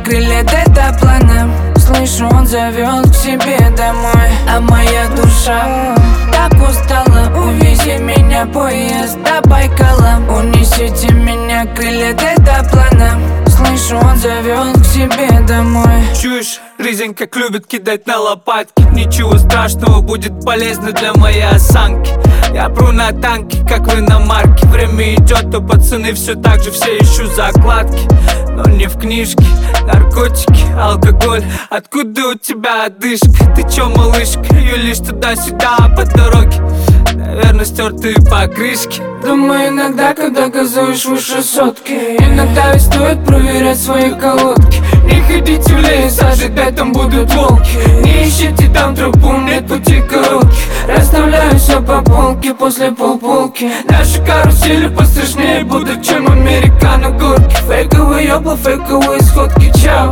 крылья дельтаплана. Слышу, он зовет к себе домой. А моя душа так устала. Увези меня, поезд до Байкала. Унесите меня, крылья дельтаплана. Слышу, он зовет к себе домой. Чуешь, жизнь как любит кидать на лопатки. Ничего страшного, будет полезно для моей осанки. Я пру на танки, как вы на марке. Время идет, то пацаны все так же все ищут закладки. Но не в книжке, наркотики, алкоголь. Откуда у тебя одышка? Ты чё, малышка? Юлишь туда-сюда по дороге. Наверное, стертые покрышки. Думаю иногда, когда газуешь выше сотки. Иногда ведь стоит проверять свои колодки. Не ходите в лес, ожидать там будут волки. Не ищите там тропу, нет пути коротких. Расставляю все по полке после полполки. Наши карусели пострашнее будут, чем американо горки. Фейковые ёбла, фейковые сходки, чао.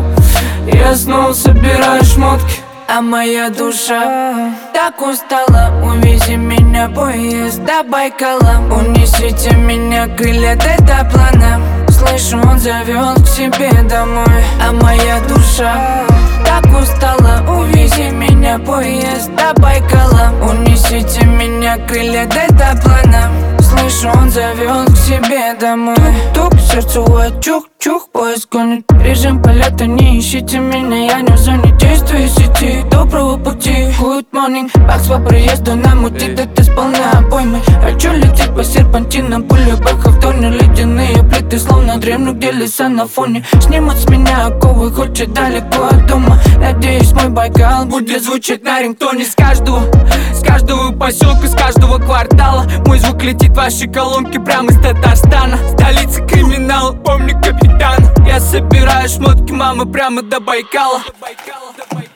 Я снова собираю шмотки. А моя душа так устала. Увези меня, поезд до Байкала. Унесите меня, крылья дельтаплана. Слышу, он зовет к себе домой. А моя душа так устала. Увези меня, поезд до Байкала. Унесите меня, крылья дельтаплана. Слышу, он зовет к себе домой. Тук, сердцевой чух-чух, поезд гонит. Режим полета, не ищите меня, я не в зоне действия сети. Доброго пути, good morning. Бакс по проезду намутит, это сполна обоймы. Хочу лететь по серпантинам, пули бэхов тонет. Ледяные плиты, словно дремнут, где леса на фоне. Снимут с меня оковы, хоть далеко от дома. Надеюсь, мой Байкал будет звучать на рингтоне. С каждого поселка, с каждого квартала. Мой звук летит в ваши колонки прямо из Татарстана. Столица криминала, помни капитана. Я собираю шмотки, мамы, прямо до Байкала.